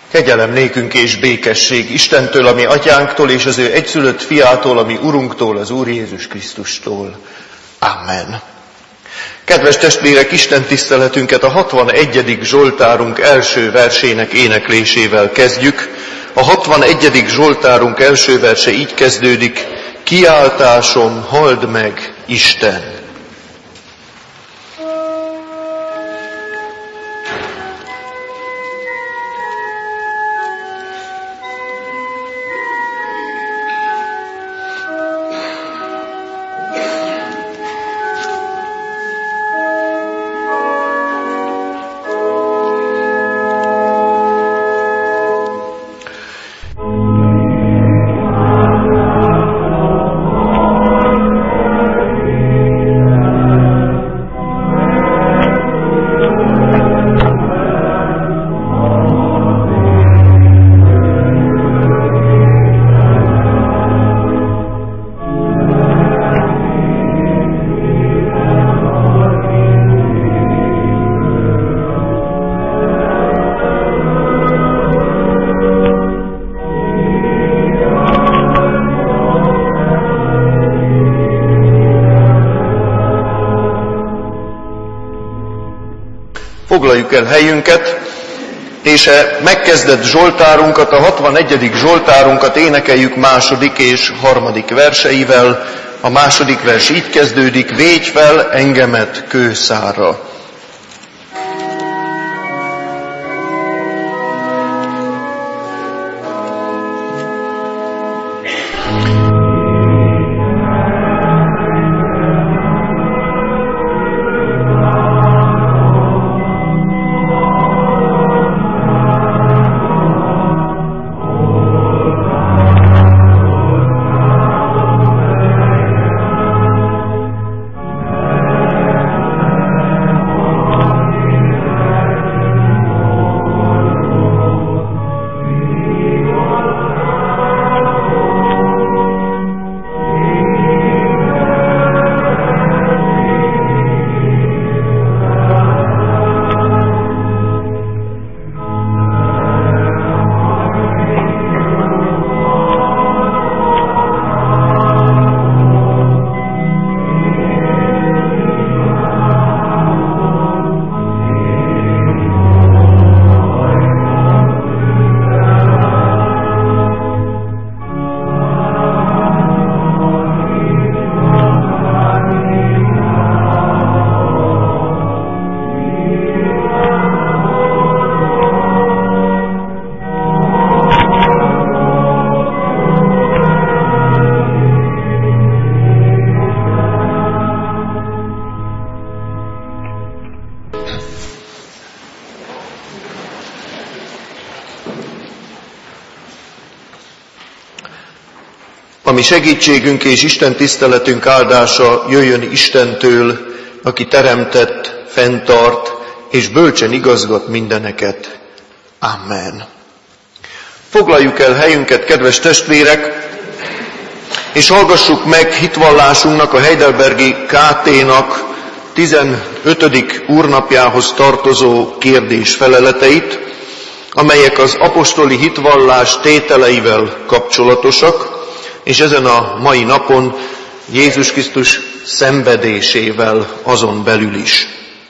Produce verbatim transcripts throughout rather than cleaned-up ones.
Kegyelem nékünk és békesség Istentől, ami atyánktól, és az ő egyszülött fiától, ami Urunktól, az Úr Jézus Krisztustól. Amen. Kedves testvérek, Isten tiszteletünket a hatvanegyedik Zsoltárunk első versének éneklésével kezdjük. A hatvanegyedik Zsoltárunk első verse így kezdődik: Kiáltásom, halld meg, Isten! Foglaljuk el helyünket, és a megkezdett Zsoltárunkat, a hatvanegyedik Zsoltárunkat énekeljük második és harmadik verseivel. A második vers így kezdődik: Védj fel engemet kőszárra. Ami segítségünk és Isten tiszteletünk áldása jöjjön Istentől, aki teremtett, fenntart és bölcsen igazgat mindeneket. Amen. Foglaljuk el helyünket, kedves testvérek, és hallgassuk meg hitvallásunknak, a Heidelbergi ká té-nak tizenötödik úrnapjához tartozó kérdés-feleleteit, amelyek az apostoli hitvallás tételeivel kapcsolatosak, és ezen a mai napon Jézus Krisztus szenvedésével azon belül is.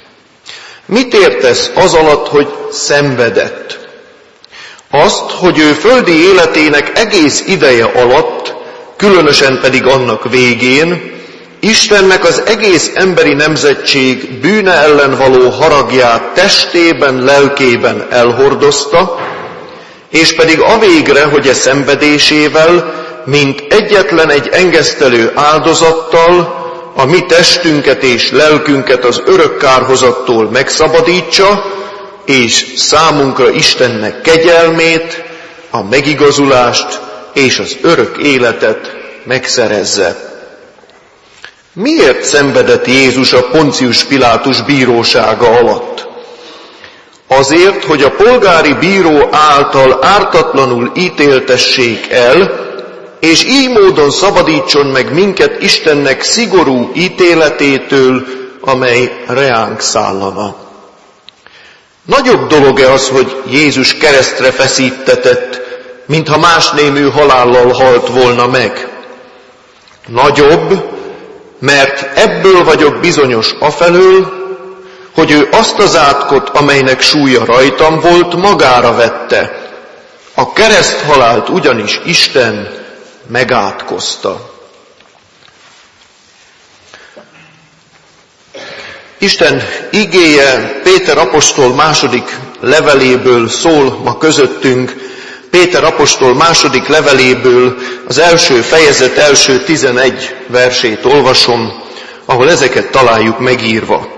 Mit értesz az alatt, hogy szenvedett? Azt, hogy ő földi életének egész ideje alatt, különösen pedig annak végén, Istennek az egész emberi nemzetség bűne ellen való haragját testében, lelkében elhordozta, és pedig avégre, hogy e szenvedésével, mint egyetlen egy engesztelő áldozattal a mi testünket és lelkünket az örök kárhozattól megszabadítsa, és számunkra Istennek kegyelmét, a megigazulást és az örök életet megszerezze. Miért szenvedett Jézus a Poncius Pilátus bírósága alatt? Azért, hogy a polgári bíró által ártatlanul ítéltessék el, és így módon szabadítson meg minket Istennek szigorú ítéletétől, amely reánk szállana. Nagyobb dolog-e az, hogy Jézus keresztre feszítetett, mintha más némű halállal halt volna meg? Nagyobb, mert ebből vagyok bizonyos afelől, hogy ő azt az átkot, amelynek súlya rajtam volt, magára vette. A kereszthalált ugyanis Isten megátkozta. Isten igéje Péter apostol második leveléből szól ma közöttünk. Péter apostol második leveléből az első fejezet első tizenegy versét olvasom, ahol ezeket találjuk megírva.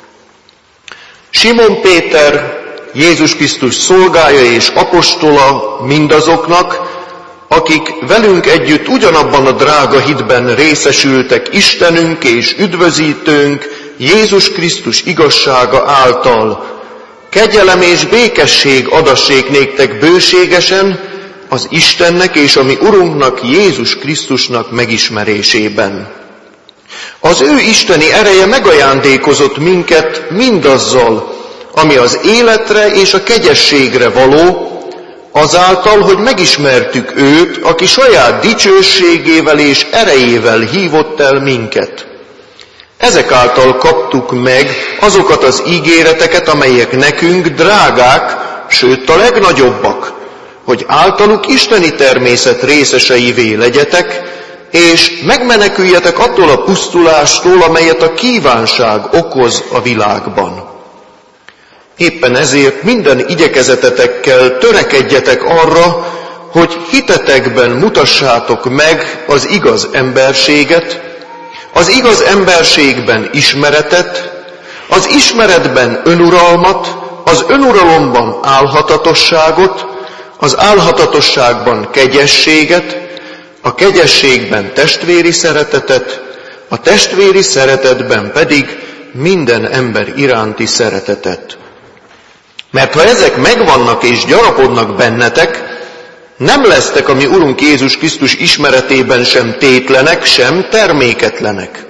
Simon Péter, Jézus Krisztus szolgája és apostola mindazoknak, akik velünk együtt ugyanabban a drága hitben részesültek Istenünk és üdvözítőnk, Jézus Krisztus igazsága által. Kegyelem és békesség adassék néktek bőségesen az Istennek és a mi Urunknak, Jézus Krisztusnak megismerésében. Az ő isteni ereje megajándékozott minket mindazzal, ami az életre és a kegyességre való, azáltal, hogy megismertük őt, aki saját dicsőségével és erejével hívott el minket. Ezek által kaptuk meg azokat az ígéreteket, amelyek nekünk drágák, sőt a legnagyobbak, hogy általuk isteni természet részeseivé legyetek, és megmeneküljetek attól a pusztulástól, amelyet a kívánság okoz a világban. Éppen ezért minden igyekezetetekkel törekedjetek arra, hogy hitetekben mutassátok meg az igaz emberséget, az igaz emberségben ismeretet, az ismeretben önuralmat, az önuralomban álhatatosságot, az álhatatosságban kegyességet, a kegyességben testvéri szeretetet, a testvéri szeretetben pedig minden ember iránti szeretetet. Mert ha ezek megvannak és gyarapodnak bennetek, nem lesztek a mi Urunk Jézus Krisztus ismeretében sem tétlenek, sem terméketlenek.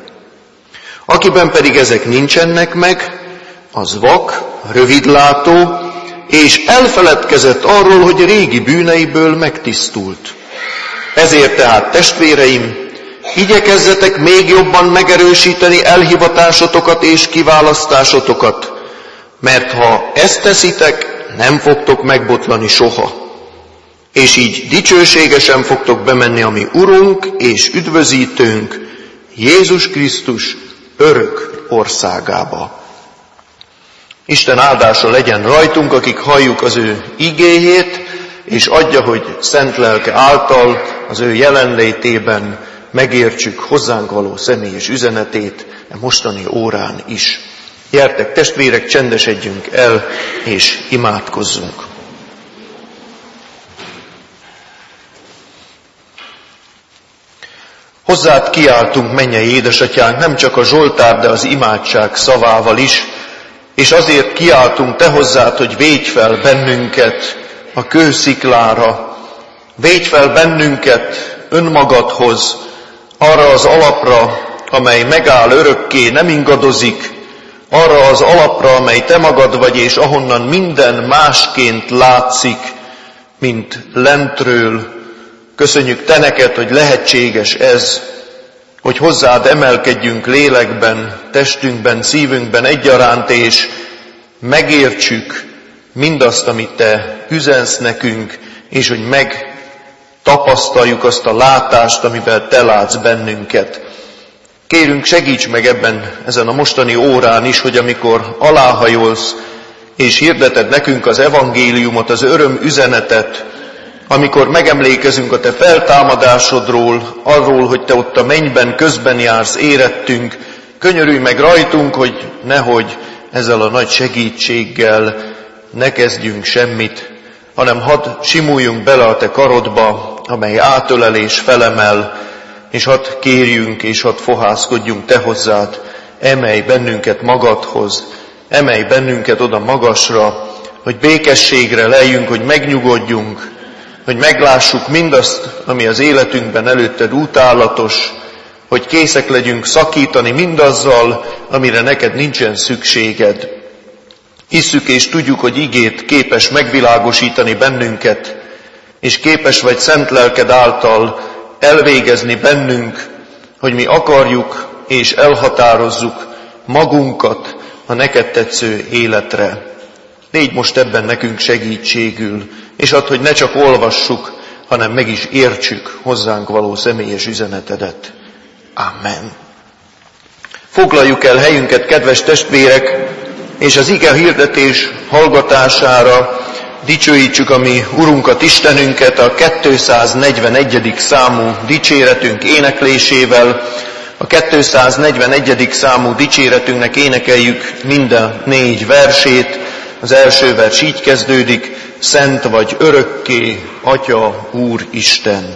Akiben pedig ezek nincsenek meg, az vak, rövidlátó, és elfeledkezett arról, hogy régi bűneiből megtisztult. Ezért tehát, testvéreim, igyekezzetek még jobban megerősíteni elhivatásotokat és kiválasztásotokat, mert ha ezt teszitek, nem fogtok megbotlani soha. És így dicsőségesen fogtok bemenni a mi Urunk és üdvözítőnk, Jézus Krisztus örök országába. Isten áldása legyen rajtunk, akik halljuk az ő igéjét, és adja, hogy szent lelke által az ő jelenlétében megértsük hozzánk való személyes üzenetét a mostani órán is. Gyertek, testvérek, csendesedjünk el, és imádkozzunk. Hozzád kiáltunk, mennyei édesatyánk, nem csak a Zsoltár, de az imádság szavával is, és azért kiáltunk te hozzád, hogy védj fel bennünket a kősziklára, védj fel bennünket önmagadhoz, arra az alapra, amely megáll örökké, nem ingadozik, arra az alapra, amely te magad vagy, és ahonnan minden másként látszik, mint lentről. Köszönjük te neked, hogy lehetséges ez, hogy hozzád emelkedjünk lélekben, testünkben, szívünkben egyaránt, és megértsük mindazt, amit te üzensz nekünk, és hogy megtapasztaljuk azt a látást, amivel te látsz bennünket. Kérünk, segíts meg ebben, ezen a mostani órán is, hogy amikor aláhajolsz, és hirdeted nekünk az evangéliumot, az öröm üzenetet, amikor megemlékezünk a te feltámadásodról, arról, hogy te ott a mennyben közben jársz érettünk, könyörülj meg rajtunk, hogy nehogy ezzel a nagy segítséggel ne kezdjünk semmit, hanem hadd simuljunk bele a te karodba, amely átölel és felemel, és hadd kérjünk és hadd fohászkodjunk te hozzád, emelj bennünket magadhoz, emelj bennünket oda magasra, hogy békességre leljünk, hogy megnyugodjunk, hogy meglássuk mindazt, ami az életünkben előtted utálatos, hogy készek legyünk szakítani mindazzal, amire neked nincsen szükséged. Hisszük és tudjuk, hogy igét képes megvilágosítani bennünket, és képes vagy szent lelked által elvégezni bennünk, hogy mi akarjuk és elhatározzuk magunkat a neked tetsző életre. Légy most ebben nekünk segítségül, és add, hogy ne csak olvassuk, hanem meg is értsük hozzánk való személyes üzenetedet. Amen. Foglaljuk el helyünket, kedves testvérek, és az ige hirdetés hallgatására dicsőítsük a mi Urunkat, Istenünket a kétszáznegyvenegyedik számú dicséretünk éneklésével. A kétszáznegyvenegyedik számú dicséretünknek énekeljük minden négy versét. Az első vers így kezdődik: Szent vagy örökké, Atya, Úr, Isten.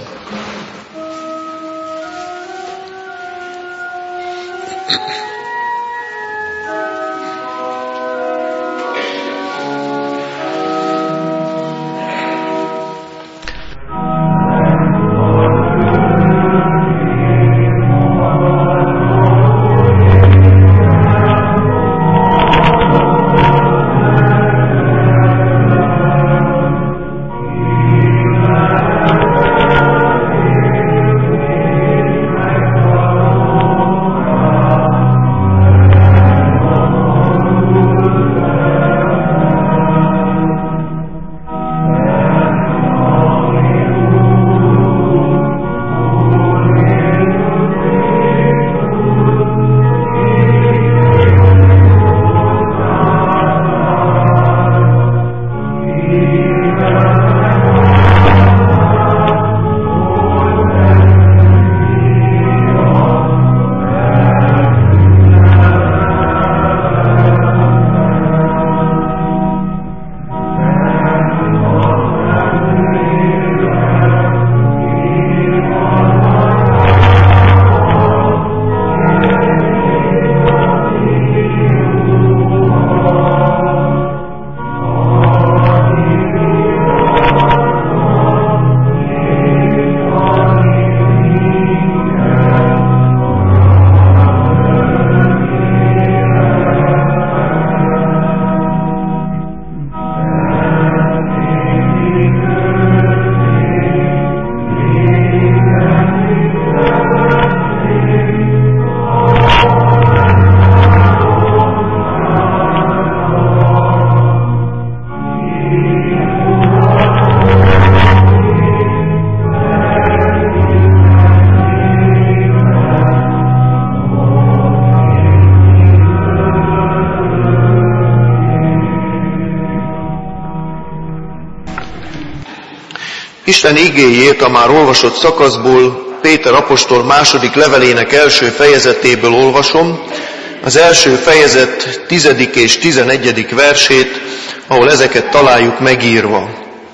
Isten igéjét a már olvasott szakaszból, Péter apostol második levelének első fejezetéből olvasom, az első fejezet tizedik és tizenegyedik versét, ahol ezeket találjuk megírva.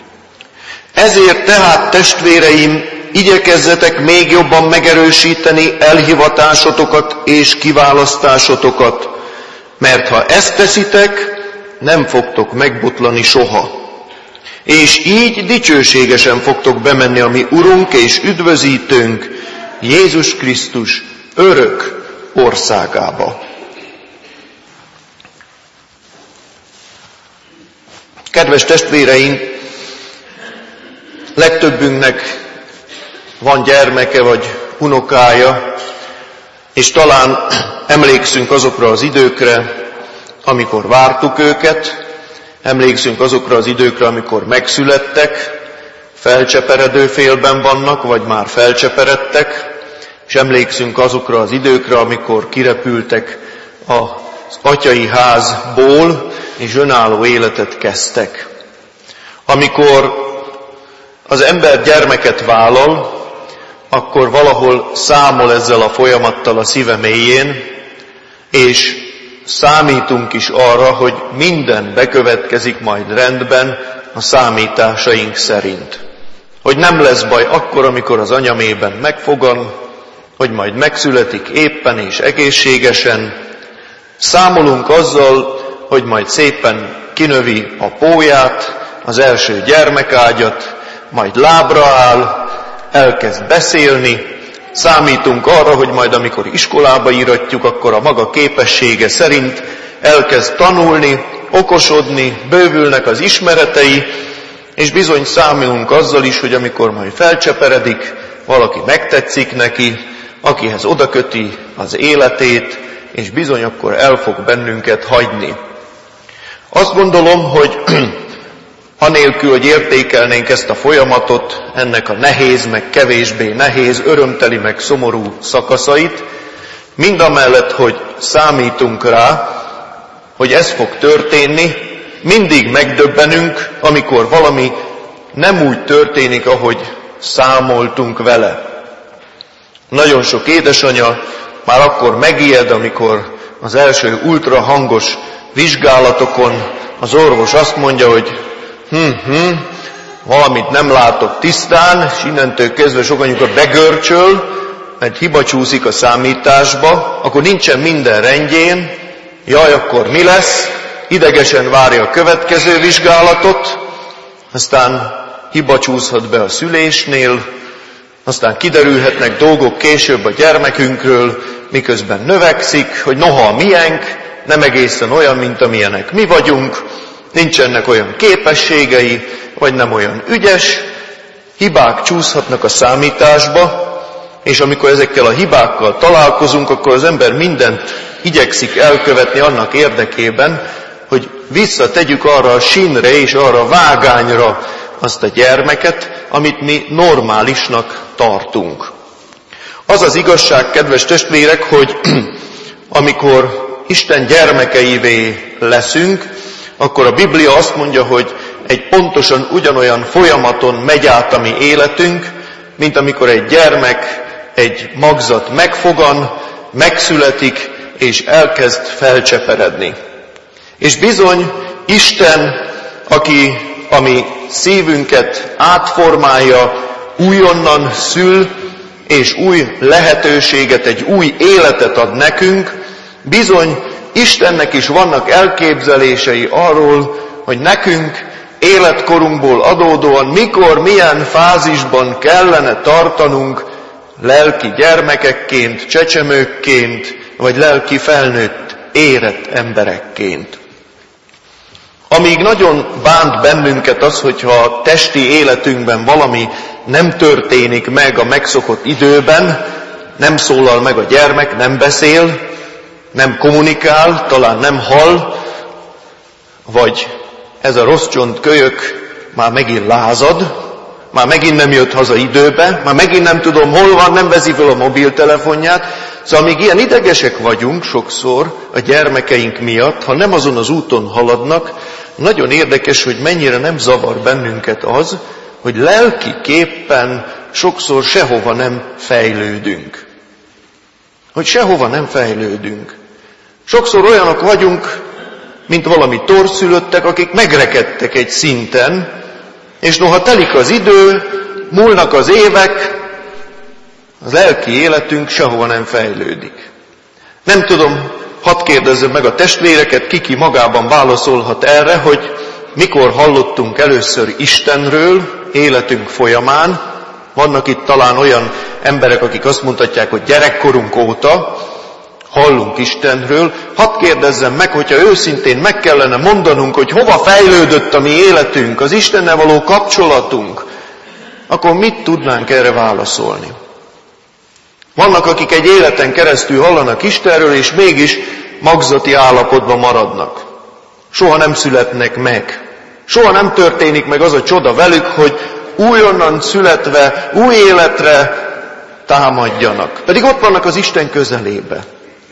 Ezért tehát, testvéreim, igyekezzetek még jobban megerősíteni elhivatásotokat és kiválasztásotokat, mert ha ezt teszitek, nem fogtok megbotlani soha. És így dicsőségesen fogtok bemenni a mi Urunk és Üdvözítőnk, Jézus Krisztus örök országába. Kedves testvéreink, legtöbbünknek van gyermeke vagy unokája, és talán emlékszünk azokra az időkre, amikor vártuk őket, emlékszünk azokra az időkre, amikor megszülettek, felcseperedő félben vannak, vagy már felcseperedtek, és emlékszünk azokra az időkre, amikor kirepültek az atyai házból, és önálló életet kezdtek. Amikor az ember gyermeket vállal, akkor valahol számol ezzel a folyamattal a szíve mélyén, és számítunk is arra, hogy minden bekövetkezik majd rendben a számításaink szerint. Hogy nem lesz baj akkor, amikor az anyamében megfogan, hogy majd megszületik éppen és egészségesen. Számolunk azzal, hogy majd szépen kinövi a pólyát, az első gyermekágyat, majd lábra áll, elkezd beszélni. Számítunk arra, hogy majd amikor iskolába íratjuk, akkor a maga képessége szerint elkezd tanulni, okosodni, bővülnek az ismeretei, és bizony számolunk azzal is, hogy amikor majd felcseperedik, valaki megtetszik neki, akihez odaköti az életét, és bizony akkor el fog bennünket hagyni. Azt gondolom, hogy anélkül, hogy értékelnénk ezt a folyamatot, ennek a nehéz, meg kevésbé nehéz, örömteli, meg szomorú szakaszait, mindamellett, hogy számítunk rá, hogy ez fog történni, mindig megdöbbenünk, amikor valami nem úgy történik, ahogy számoltunk vele. Nagyon sok édesanya már akkor megijed, amikor az első ultrahangos vizsgálatokon az orvos azt mondja, hogy hm, hm, valamit nem látok tisztán, és innentől kezdve sok anyuka begörcsöl, mert hiba csúszik a számításba, akkor nincsen minden rendjén, jaj, akkor mi lesz? Idegesen várja a következő vizsgálatot, aztán hiba csúszhat be a szülésnél, aztán kiderülhetnek dolgok később a gyermekünkről, miközben növekszik, hogy noha a miénk nem egészen olyan, mint amilyenek mi vagyunk, nincsenek olyan képességei, vagy nem olyan ügyes, hibák csúszhatnak a számításba, és amikor ezekkel a hibákkal találkozunk, akkor az ember mindent igyekszik elkövetni annak érdekében, hogy visszategyük arra a sínre és arra a vágányra azt a gyermeket, amit mi normálisnak tartunk. Az az igazság, kedves testvérek, hogy amikor Isten gyermekeivé leszünk, akkor a Biblia azt mondja, hogy egy pontosan ugyanolyan folyamaton megy át a mi életünk, mint amikor egy gyermek, egy magzat megfogan, megszületik, és elkezd felcseperedni. És bizony Isten, aki a mi szívünket átformálja, újonnan szül, és új lehetőséget, egy új életet ad nekünk, bizony Istennek is vannak elképzelései arról, hogy nekünk életkorunkból adódóan mikor, milyen fázisban kellene tartanunk lelki gyermekekként, csecsemőkként, vagy lelki felnőtt, érett emberekként. Amíg nagyon bánt bennünket az, hogyha a testi életünkben valami nem történik meg a megszokott időben, nem szólal meg a gyermek, nem beszél, nem kommunikál, talán nem hall, vagy ez a rossz csontkölyök már megint lázad, már megint nem jött haza időbe, már megint nem tudom hol van, nem veszi fel a mobiltelefonját. Szóval még ilyen idegesek vagyunk sokszor a gyermekeink miatt, ha nem azon az úton haladnak, nagyon érdekes, hogy mennyire nem zavar bennünket az, hogy lelkiképpen sokszor sehova nem fejlődünk. Hogy sehova nem fejlődünk. Sokszor olyanok vagyunk, mint valami torszülöttek, akik megrekedtek egy szinten, és noha telik az idő, múlnak az évek, az lelki életünk sehova nem fejlődik. Nem tudom, hadd kérdezzem meg a testvéreket, kiki magában válaszolhat erre, hogy mikor hallottunk először Istenről életünk folyamán. Vannak itt talán olyan emberek, akik azt mondhatják, hogy gyerekkorunk óta hallunk Istenről. Hadd kérdezzem meg, hogyha őszintén meg kellene mondanunk, hogy hova fejlődött a mi életünk, az Istennel való kapcsolatunk, akkor mit tudnánk erre válaszolni? Vannak, akik egy életen keresztül hallanak Istenről, és mégis magzati állapotban maradnak. Soha nem születnek meg. Soha nem történik meg az a csoda velük, hogy újonnan születve, új életre támadjanak. Pedig ott vannak az Isten közelébe.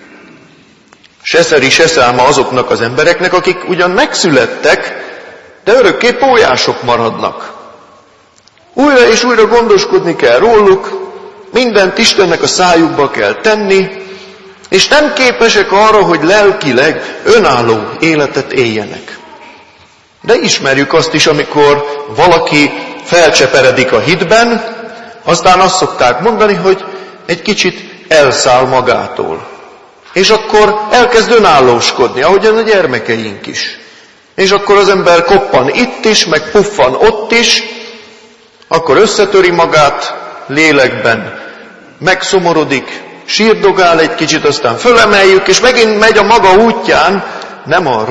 Se szeri, se száma azoknak az embereknek, akik ugyan megszülettek, de örökké pólyások maradnak. Újra és újra gondoskodni kell róluk, mindent Istennek a szájukba kell tenni, és nem képesek arra, hogy lelkileg önálló életet éljenek. De ismerjük azt is, amikor valaki felcseperedik a hitben, aztán azt szokták mondani, hogy egy kicsit elszáll magától. És akkor elkezd önállóskodni, ahogyan a gyermekeink is. És akkor az ember koppan itt is, meg puffan ott is, akkor összetöri magát lélekben, megszomorodik, sírdogál egy kicsit, aztán fölemeljük, és megint megy a maga útján, nem arra,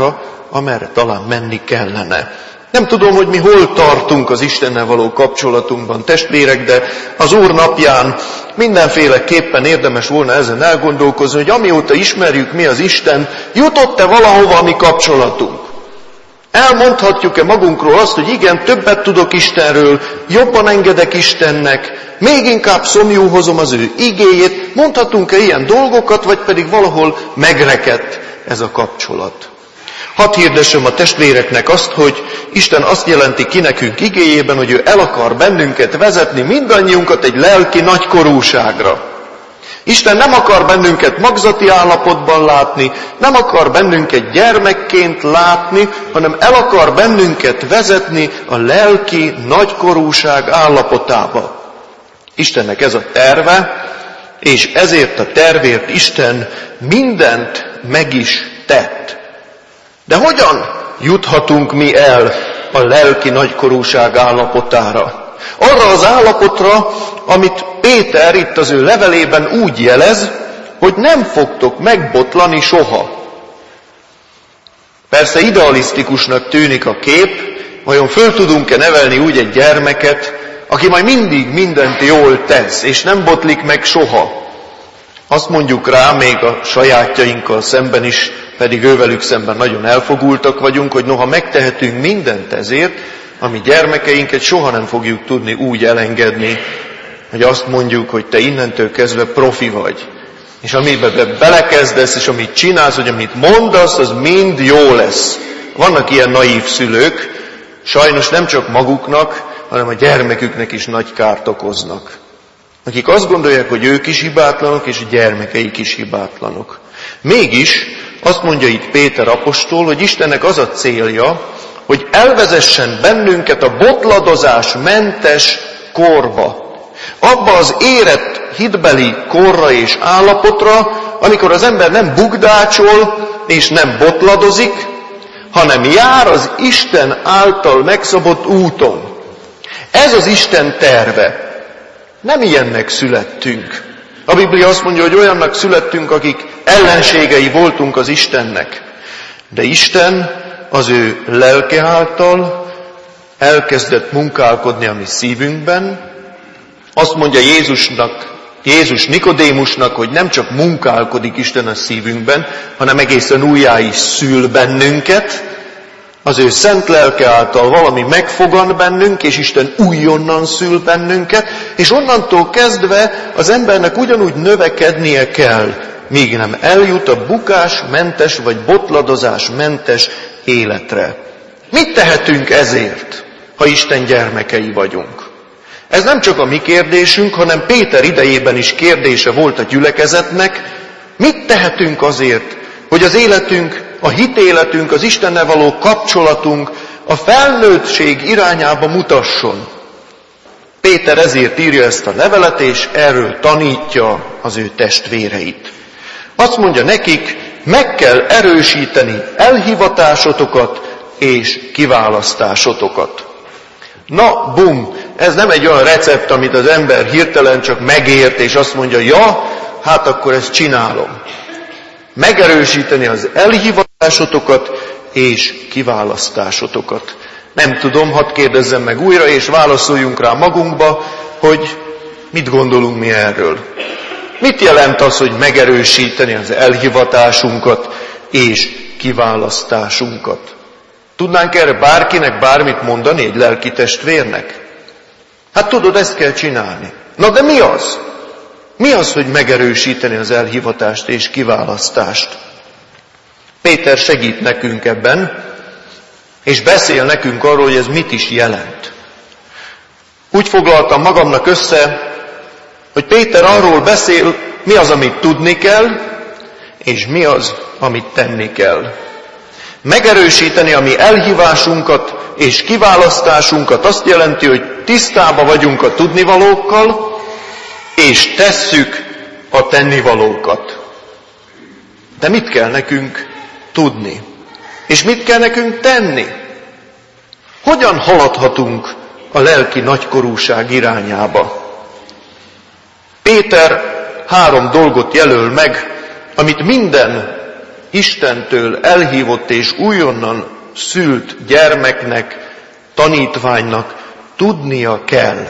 amerre talán menni kellene. Nem tudom, hogy mi hol tartunk az Istennel való kapcsolatunkban, testvérek, de az Úr napján mindenféleképpen érdemes volna ezen elgondolkozni, hogy amióta ismerjük mi az Isten, jutott-e valahova a mi kapcsolatunk? Elmondhatjuk-e magunkról azt, hogy igen, többet tudok Istenről, jobban engedek Istennek, még inkább szomjúhozom az ő igéjét, mondhatunk-e ilyen dolgokat, vagy pedig valahol megrekedt ez a kapcsolat? Hadd hirdessem a testvéreknek azt, hogy Isten azt jelenti ki nekünk igéjében, hogy ő el akar bennünket vezetni, mindannyiunkat egy lelki nagykorúságra. Isten nem akar bennünket magzati állapotban látni, nem akar bennünket gyermekként látni, hanem el akar bennünket vezetni a lelki nagykorúság állapotába. Istennek ez a terve, és ezért a tervért Isten mindent meg is tett. De hogyan juthatunk mi el a lelki nagykorúság állapotára? Arra az állapotra, amit Péter itt az ő levelében úgy jelez, hogy nem fogtok megbotlani soha. Persze idealisztikusnak tűnik a kép, vajon föl tudunk-e nevelni úgy egy gyermeket, aki majd mindig mindent jól tesz, és nem botlik meg soha. Azt mondjuk rá, még a sajátjainkkal szemben is, pedig ővelük szemben nagyon elfogultak vagyunk, hogy noha megtehetünk mindent ezért, a mi gyermekeinket soha nem fogjuk tudni úgy elengedni, hogy azt mondjuk, hogy te innentől kezdve profi vagy. És amiben belekezdesz, és amit csinálsz, hogy amit mondasz, az mind jó lesz. Vannak ilyen naív szülők, sajnos nem csak maguknak, hanem a gyermeküknek is nagy kárt okoznak. Akik azt gondolják, hogy ők is hibátlanok, és a gyermekeik is hibátlanok. Mégis azt mondja itt Péter apostol, hogy Istennek az a célja, hogy elvezessen bennünket a botladozás mentes korba. Abba az érett hitbeli korra és állapotra, amikor az ember nem bugdácsol és nem botladozik, hanem jár az Isten által megszabott úton. Ez az Isten terve. Nem ilyennek születtünk. A Biblia azt mondja, hogy olyannak születtünk, akik ellenségei voltunk az Istennek. De Isten az ő lelke által elkezdett munkálkodni a mi szívünkben. Azt mondja Jézusnak, Jézus Nikodémusnak, hogy nem csak munkálkodik Isten a szívünkben, hanem egészen újjá is szül bennünket. Az ő szent lelke által valami megfogan bennünk, és Isten újonnan szül bennünket, és onnantól kezdve az embernek ugyanúgy növekednie kell, míg nem eljut a bukásmentes vagy botladozásmentes életre. Mit tehetünk ezért, ha Isten gyermekei vagyunk? Ez nem csak a mi kérdésünk, hanem Péter idejében is kérdése volt a gyülekezetnek. Mit tehetünk azért, hogy az életünk, a hitéletünk, az Istennel való kapcsolatunk a felnőttség irányába mutasson? Péter ezért írja ezt a levelet, és erről tanítja az ő testvéreit. Azt mondja nekik, meg kell erősíteni elhivatásotokat és kiválasztásotokat. Na, bum, ez nem egy olyan recept, amit az ember hirtelen csak megért, és azt mondja, ja, hát akkor ezt csinálom. Megerősíteni az elhivatásotokat és kiválasztásotokat. Nem tudom, hadd kérdezzem meg újra, és válaszoljunk rá magunkba, hogy mit gondolunk mi erről. Mit jelent az, hogy megerősíteni az elhivatásunkat és kiválasztásunkat? Tudnánk erre bárkinek bármit mondani, egy lelki testvérnek? Hát tudod, ezt kell csinálni. Na de mi az? Mi az, hogy megerősíteni az elhivatást és kiválasztást? Péter segít nekünk ebben, és beszél nekünk arról, hogy ez mit is jelent. Úgy foglaltam magamnak össze, hogy Péter arról beszél, mi az, amit tudni kell, és mi az, amit tenni kell. Megerősíteni a mi elhívásunkat és kiválasztásunkat azt jelenti, hogy tisztába vagyunk a tudnivalókkal, és tesszük a tennivalókat. De mit kell nekünk tudni? És mit kell nekünk tenni? Hogyan haladhatunk a lelki nagykorúság irányába? Péter három dolgot jelöl meg, amit minden Istentől elhívott és újonnan szült gyermeknek, tanítványnak tudnia kell.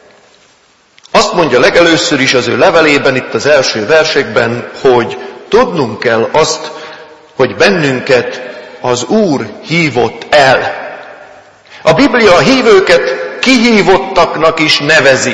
Azt mondja legelőször is az ő levelében, itt az első versekben, hogy tudnunk kell azt, hogy bennünket az Úr hívott el. A Biblia a hívőket kihívottaknak is nevezi.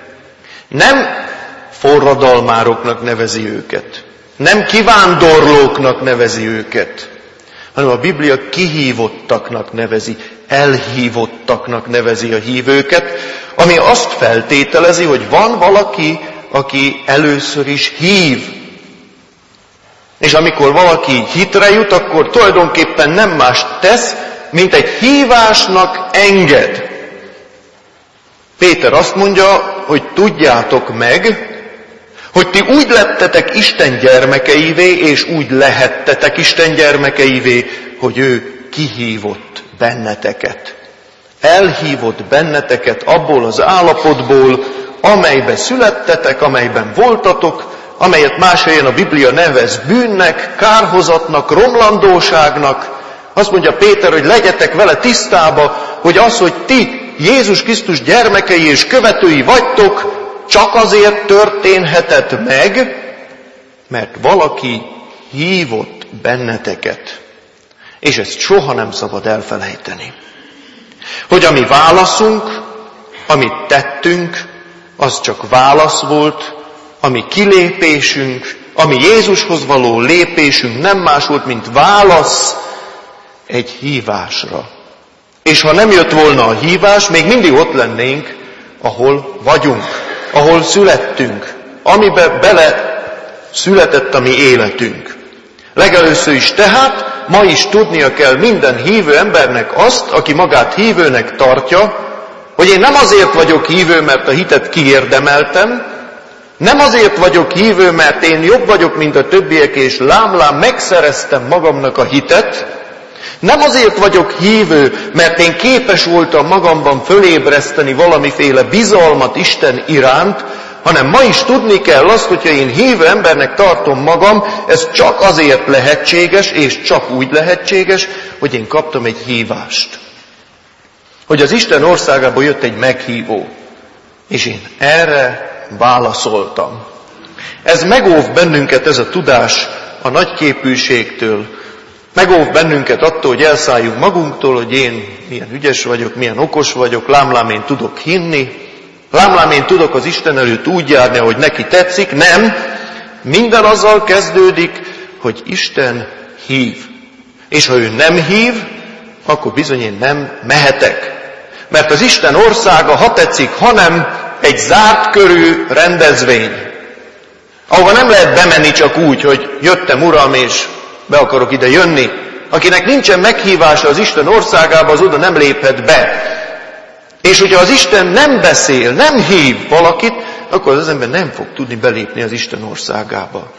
Nem forradalmároknak nevezi őket. Nem kivándorlóknak nevezi őket, hanem a Biblia kihívottaknak nevezi, elhívottaknak nevezi a hívőket, ami azt feltételezi, hogy van valaki, aki először is hív. És amikor valaki hitre jut, akkor tulajdonképpen nem más tesz, mint egy hívásnak enged. Péter azt mondja, hogy tudjátok meg, hogy ti úgy lettetek Isten gyermekeivé, és úgy lehettetek Isten gyermekeivé, hogy ő kihívott benneteket. Elhívott benneteket abból az állapotból, amelybe születtetek, amelyben voltatok, amelyet más helyen a Biblia nevez bűnnek, kárhozatnak, romlandóságnak. Azt mondja Péter, hogy legyetek vele tisztába, hogy az, hogy ti Jézus Krisztus gyermekei és követői vagytok, csak azért történhetett meg, mert valaki hívott benneteket. És ezt soha nem szabad elfelejteni. Hogy ami válaszunk, amit tettünk, az csak válasz volt, ami kilépésünk, ami Jézushoz való lépésünk nem más volt, mint válasz egy hívásra. És ha nem jött volna a hívás, még mindig ott lennénk, ahol vagyunk, ahol születtünk, amibe bele született a mi életünk. Legelőször is tehát, ma is tudnia kell minden hívő embernek azt, aki magát hívőnek tartja, hogy én nem azért vagyok hívő, mert a hitet kiérdemeltem, nem azért vagyok hívő, mert én jobb vagyok, mint a többiek, és lámlám megszereztem magamnak a hitet, nem azért vagyok hívő, mert én képes voltam magamban fölébreszteni valamiféle bizalmat Isten iránt, hanem ma is tudni kell azt, hogyha én hívő embernek tartom magam, ez csak azért lehetséges, és csak úgy lehetséges, hogy én kaptam egy hívást. Hogy az Isten országából jött egy meghívó, és én erre válaszoltam. Ez megóv bennünket, ez a tudás a nagyképűségtől, megóv bennünket attól, hogy elszálljunk magunktól, hogy én milyen ügyes vagyok, milyen okos vagyok, lámlám én tudok hinni, lámlám én tudok az Isten előtt úgy járni, hogy neki tetszik. Nem, minden azzal kezdődik, hogy Isten hív. És ha ő nem hív, akkor bizony én nem mehetek. Mert az Isten országa, ha tetszik, hanem egy zárt körű rendezvény, ahova nem lehet bemenni csak úgy, hogy jöttem Uram, és be akarok ide jönni. Akinek nincsen meghívása az Isten országába, az oda nem léphet be. És hogyha az Isten nem beszél, nem hív valakit, akkor az ember nem fog tudni belépni az Isten országába.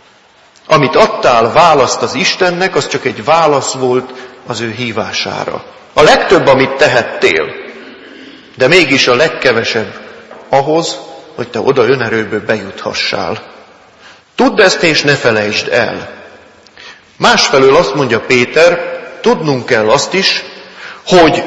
Amit adtál választ az Istennek, az csak egy válasz volt az ő hívására. A legtöbb, amit tehettél, de mégis a legkevesebb ahhoz, hogy te oda önerőből bejuthassál. Tudd ezt, és ne felejtsd el. Másfelől azt mondja Péter, tudnunk kell azt is, hogy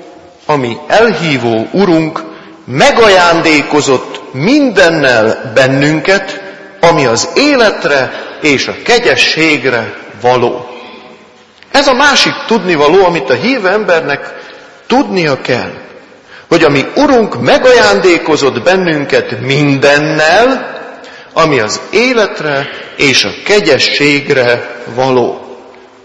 ami elhívó Urunk megajándékozott mindennel bennünket, ami az életre és a kegyességre való. Ez a másik tudnivaló, amit a hívő embernek tudnia kell, hogy ami Urunk megajándékozott bennünket mindennel, ami az életre és a kegyességre való.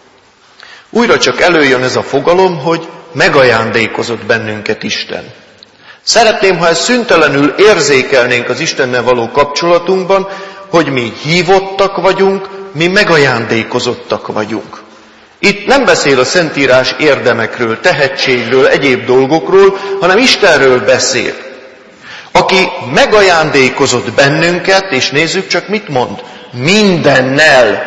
Újra csak előjön ez a fogalom, hogy megajándékozott bennünket Isten. Szeretném, ha ezt szüntelenül érzékelnénk az Istennel való kapcsolatunkban, hogy mi hívottak vagyunk, mi megajándékozottak vagyunk. Itt nem beszél a Szentírás érdemekről, tehetségről, egyéb dolgokról, hanem Istenről beszél. Aki megajándékozott bennünket, és nézzük csak mit mond, mindennel.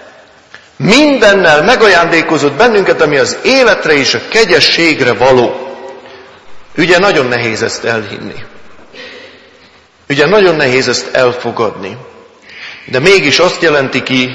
Mindennel megajándékozott bennünket, ami az életre és a kegyességre való. Ugye nagyon nehéz ezt elhinni. Ugye nagyon nehéz ezt elfogadni. De mégis azt jelenti ki,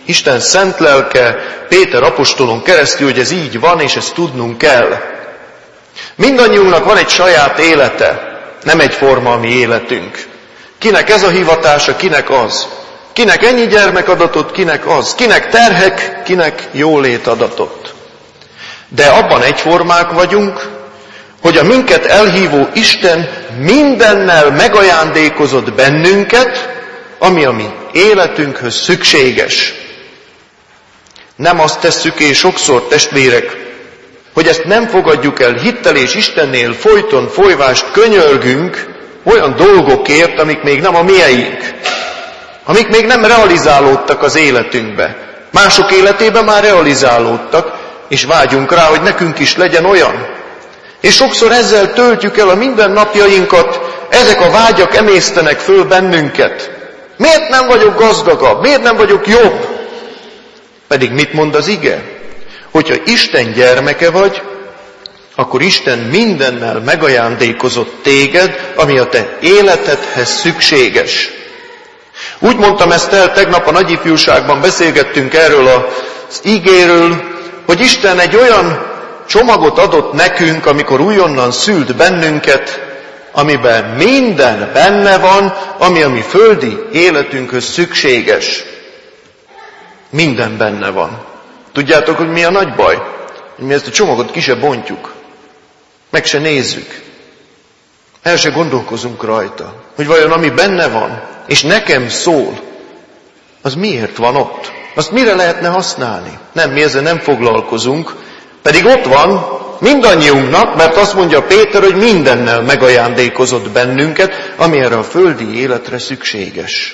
Isten szent lelke Péter apostolon keresztül, hogy ez így van, és ezt tudnunk kell. Mindannyiunknak van egy saját élete, nem egyforma a mi életünk. Kinek ez a hivatása, kinek az. Kinek ennyi gyermek adatot, kinek az. Kinek terhek, kinek jólét adatot. De abban egyformák vagyunk, hogy a minket elhívó Isten mindennel megajándékozott bennünket, ami a mi életünkhöz szükséges. Nem azt tesszük, és sokszor, testvérek, hogy ezt nem fogadjuk el hittel, és Istennél folyton folyvást könyörgünk olyan dolgokért, amik még nem a mieink, amik még nem realizálódtak az életünkbe. Mások életében már realizálódtak, és vágyunk rá, hogy nekünk is legyen olyan. És sokszor ezzel töltjük el a mindennapjainkat, ezek a vágyak emésztenek föl bennünket. Miért nem vagyok gazdagabb? Miért nem vagyok jobb? Pedig mit mond az ige? Hogyha Isten gyermeke vagy, akkor Isten mindennel megajándékozott téged, ami a te életedhez szükséges. Úgy mondtam ezt el, tegnap a nagyifjúságban beszélgettünk erről az igéről, hogy Isten egy olyan csomagot adott nekünk, amikor újonnan szült bennünket, amiben minden benne van, ami a mi földi életünkhöz szükséges. Minden benne van. Tudjátok, hogy mi a nagy baj? Hogy mi ezt a csomagot ki se bontjuk. Meg se nézzük. El se gondolkozunk rajta. Hogy vajon ami benne van, és nekem szól, az miért van ott? Azt mire lehetne használni? Nem, mi ezzel nem foglalkozunk, pedig ott van mindannyiunknak, mert azt mondja Péter, hogy mindennel megajándékozott bennünket, ami erre a földi életre szükséges.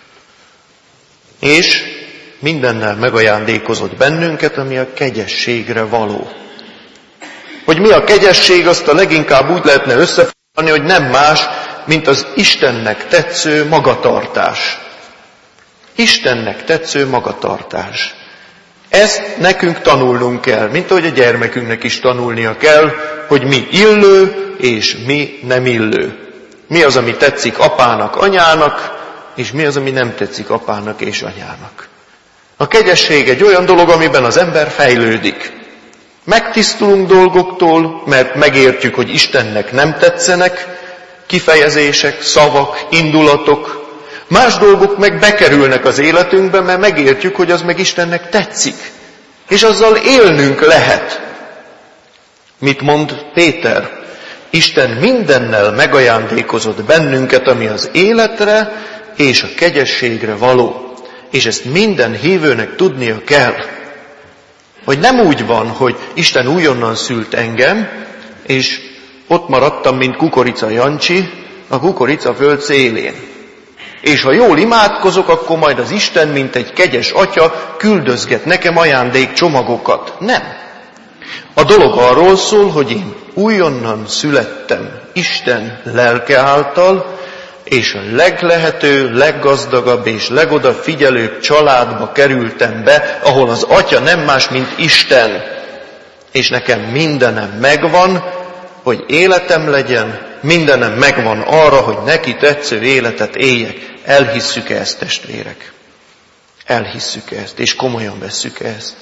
És mindennel megajándékozott bennünket, ami a kegyességre való. Hogy mi a kegyesség, azt a leginkább úgy lehetne összefoglalni, hogy nem más, mint az Istennek tetsző magatartás. Istennek tetsző magatartás. Ezt nekünk tanulnunk kell, mint ahogy a gyermekünknek is tanulnia kell, hogy mi illő és mi nem illő. Mi az, ami tetszik apának, anyának, és mi az, ami nem tetszik apának és anyának. A kegyesség egy olyan dolog, amiben az ember fejlődik. Megtisztulunk dolgoktól, mert megértjük, hogy Istennek nem tetszenek kifejezések, szavak, indulatok. Más dolgok meg bekerülnek az életünkbe, mert megértjük, hogy az meg Istennek tetszik. És azzal élnünk lehet. Mit mond Péter? Isten mindennel megajándékozott bennünket, ami az életre és a kegyességre való. És ezt minden hívőnek tudnia kell. Hogy nem úgy van, hogy Isten újonnan szült engem, és ott maradtam, mint Kukorica Jancsi, a kukoricaföld szélén. És ha jól imádkozok, akkor majd az Isten, mint egy kegyes atya, küldözget nekem ajándékcsomagokat. Nem. A dolog arról szól, hogy én újonnan születtem Isten lelke által, és a leglehető, leggazdagabb és legodafigyelőbb családba kerültem be, ahol az atya nem más, mint Isten. És nekem mindenem megvan, hogy életem legyen, mindenem megvan arra, hogy neki tetsző életet éljek. Elhisszük-e ezt, testvérek? Elhisszük ezt, és komolyan vesszük ezt.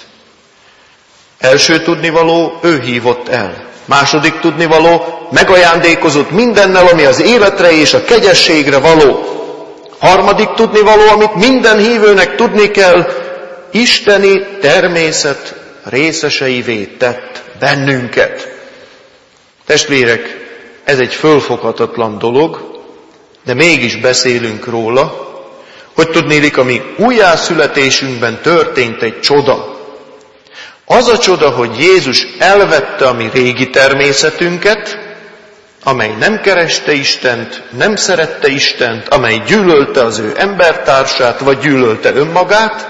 Első tudnivaló, ő hívott el. Második tudnivaló, megajándékozott mindennel, ami az életre és a kegyességre való. Harmadik tudnivaló, amit minden hívőnek tudni kell, isteni természet részeseivé tett bennünket. Testvérek, ez egy fölfoghatatlan dolog, de mégis beszélünk róla, hogy tudnélik, ami újjászületésünkben történt egy csoda. Az a csoda, hogy Jézus elvette a mi régi természetünket, amely nem kereste Istent, nem szerette Istent, amely gyűlölte az ő embertársát, vagy gyűlölte önmagát,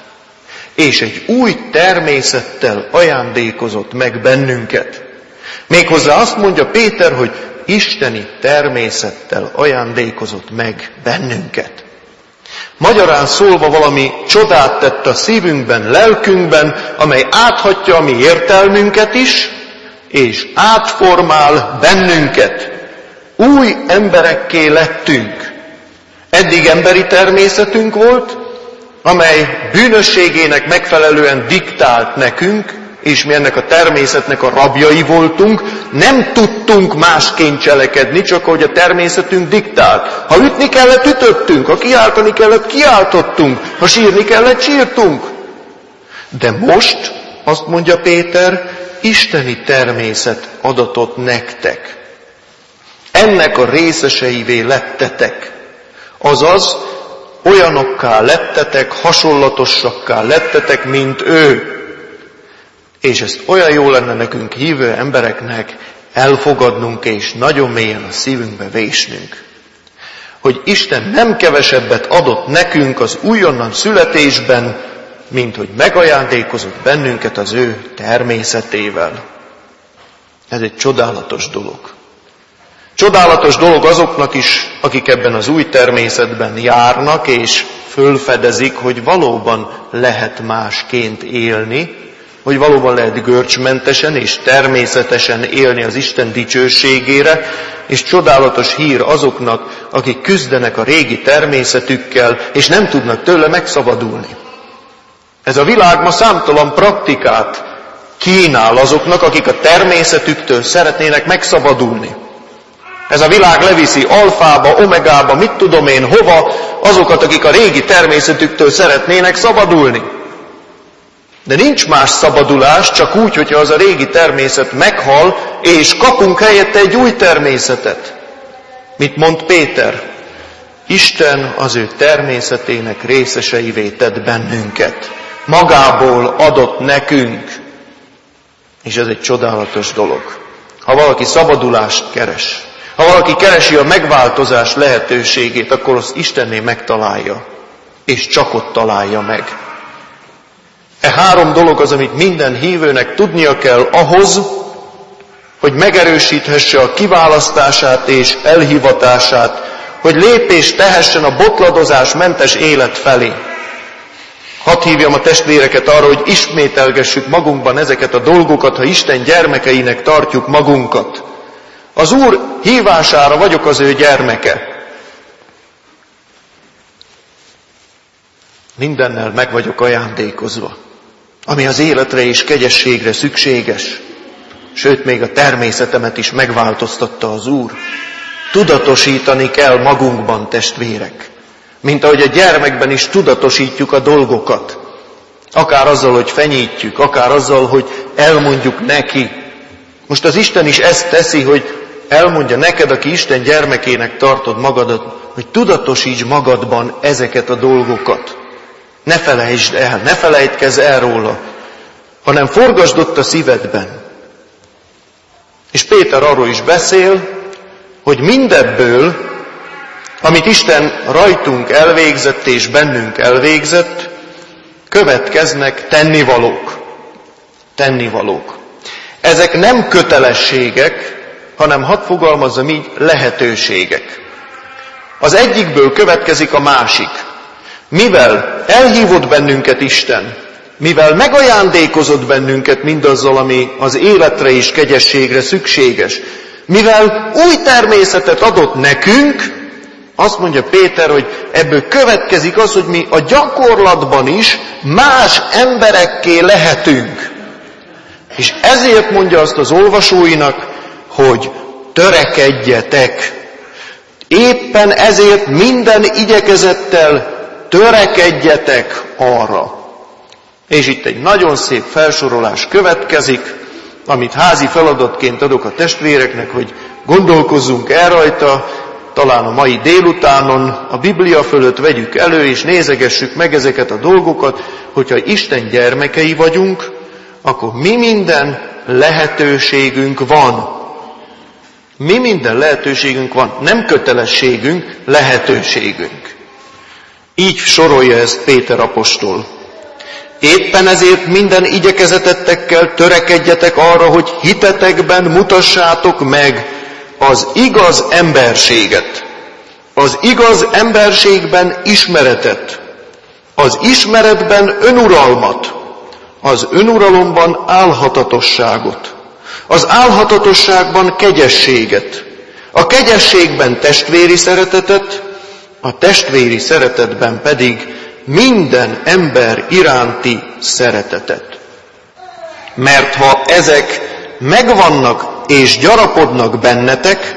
és egy új természettel ajándékozott meg bennünket. Méghozzá azt mondja Péter, hogy isteni természettel ajándékozott meg bennünket. Magyarán szólva valami csodát tett a szívünkben, lelkünkben, amely áthatja a mi értelmünket is, és átformál bennünket. Új emberekké lettünk. Eddig emberi természetünk volt, amely bűnösségének megfelelően diktált nekünk, és mi ennek a természetnek a rabjai voltunk, nem tudtunk másként cselekedni, csak ahogy a természetünk diktált. Ha ütni kellett, ütöttünk, ha kiáltani kellett, kiáltottunk, ha sírni kellett, sírtunk. De most, azt mondja Péter, isteni természet adatot nektek. Ennek a részeseivé lettetek. Azaz, olyanokká lettetek, hasonlatosakká lettetek, mint ő. És ezt olyan jó lenne nekünk hívő embereknek elfogadnunk és nagyon mélyen a szívünkbe vésnünk. Hogy Isten nem kevesebbet adott nekünk az újonnan születésben, mint hogy megajándékozott bennünket az ő természetével. Ez egy csodálatos dolog. Csodálatos dolog azoknak is, akik ebben az új természetben járnak, és fölfedezik, hogy valóban lehet másként élni, hogy valóban lehet görcsmentesen és természetesen élni az Isten dicsőségére, és csodálatos hír azoknak, akik küzdenek a régi természetükkel, és nem tudnak tőle megszabadulni. Ez a világ ma számtalan praktikát kínál azoknak, akik a természetüktől szeretnének megszabadulni. Ez a világ leviszi alfába, omegába, mit tudom én, hova, azokat, akik a régi természetüktől szeretnének szabadulni. De nincs más szabadulás, csak úgy, hogyha az a régi természet meghal, és kapunk helyette egy új természetet. Mit mond Péter? Isten az ő természetének részeseivé tett bennünket. Magából adott nekünk. És ez egy csodálatos dolog. Ha valaki szabadulást keres, ha valaki keresi a megváltozás lehetőségét, akkor azt Istenné megtalálja. És csak ott találja meg. E három dolog az, amit minden hívőnek tudnia kell ahhoz, hogy megerősíthesse a kiválasztását és elhivatását, hogy lépést tehessen a botladozás mentes élet felé. Hadd hívjam a testvéreket arra, hogy ismételgessük magunkban ezeket a dolgokat, ha Isten gyermekeinek tartjuk magunkat. Az Úr hívására vagyok az ő gyermeke. Mindennel meg vagyok ajándékozva, ami az életre és kegyességre szükséges. Sőt, még a természetemet is megváltoztatta az Úr. Tudatosítani kell magunkban, testvérek. Mint ahogy a gyermekben is tudatosítjuk a dolgokat. Akár azzal, hogy fenyítjük, akár azzal, hogy elmondjuk neki. Most az Isten is ezt teszi, hogy elmondja neked, aki Isten gyermekének tartod magadat, hogy tudatosíts magadban ezeket a dolgokat. Ne felejtsd el, ne felejtkezz el róla, hanem forgasd ott a szívedben. És Péter arról is beszél, hogy mindebből, amit Isten rajtunk elvégzett és bennünk elvégzett, következnek tennivalók. Tennivalók. Ezek nem kötelességek, hanem hadd fogalmazzam így, lehetőségek. Az egyikből következik a másik. Mivel elhívott bennünket Isten, mivel megajándékozott bennünket mindazzal, ami az életre és kegyességre szükséges, mivel új természetet adott nekünk, azt mondja Péter, hogy ebből következik az, hogy mi a gyakorlatban is más emberekké lehetünk. És ezért mondja azt az olvasóinak, hogy törekedjetek. Éppen ezért minden igyekezettel törekedjetek arra. És itt egy nagyon szép felsorolás következik, amit házi feladatként adok a testvéreknek, hogy gondolkozzunk el rajta, talán a mai délutánon a Biblia fölött vegyük elő, és nézegessük meg ezeket a dolgokat, hogyha Isten gyermekei vagyunk, akkor mi minden lehetőségünk van. Mi minden lehetőségünk van. Nem kötelességünk, lehetőségünk. Így sorolja ezt Péter apostol. Éppen ezért minden igyekezetettekkel törekedjetek arra, hogy hitetekben mutassátok meg az igaz emberséget. Az igaz emberségben ismeretet. Az ismeretben önuralmat. Az önuralomban álhatatosságot. Az álhatatosságban kegyességet. A kegyességben testvéri szeretetet, a testvéri szeretetben pedig minden ember iránti szeretetet. Mert ha ezek megvannak és gyarapodnak bennetek,